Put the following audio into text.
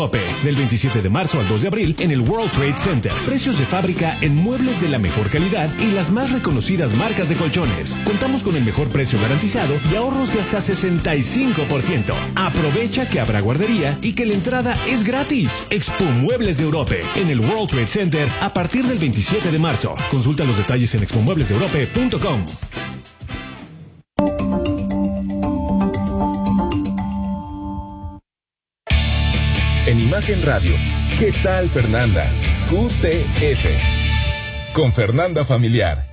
Del 27 de marzo al 2 de abril en el World Trade Center. Precios de fábrica en muebles de la mejor calidad y las más reconocidas marcas de colchones. Contamos con el mejor precio garantizado y ahorros de hasta 65%. Aprovecha que habrá guardería y que la entrada es gratis. Expo Muebles de Europe en el World Trade Center a partir del 27 de marzo. Consulta los detalles en expomueblesdeeurope.com. En Imagen Radio, ¿qué tal Fernanda? QTF. Con Fernanda Familiar.